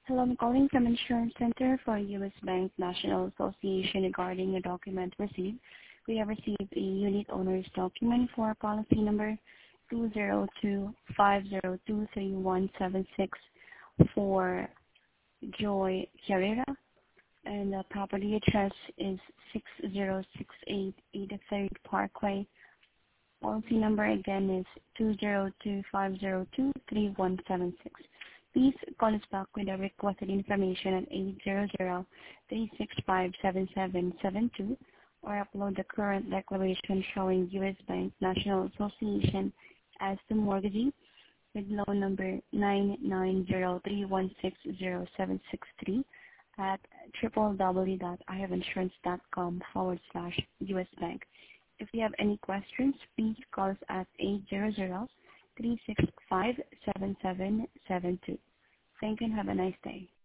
Hello, I'm calling from Insurance Center for U.S. Bank National Association regarding a document received. We have received a unit owner's document for policy number 202502317 for Joy Herrera, and the property address is 6068 83rd Parkway. Policy number again is 202502317. Please call us back with the requested information at 800-365-7772 or upload the current declaration showing U.S. Bank National Association as the mortgagee with loan number 990316073 at www.ihaveinsurance.com/US Bank. If you have any questions, please call us at 800-365-7772. Thank you and have a nice day.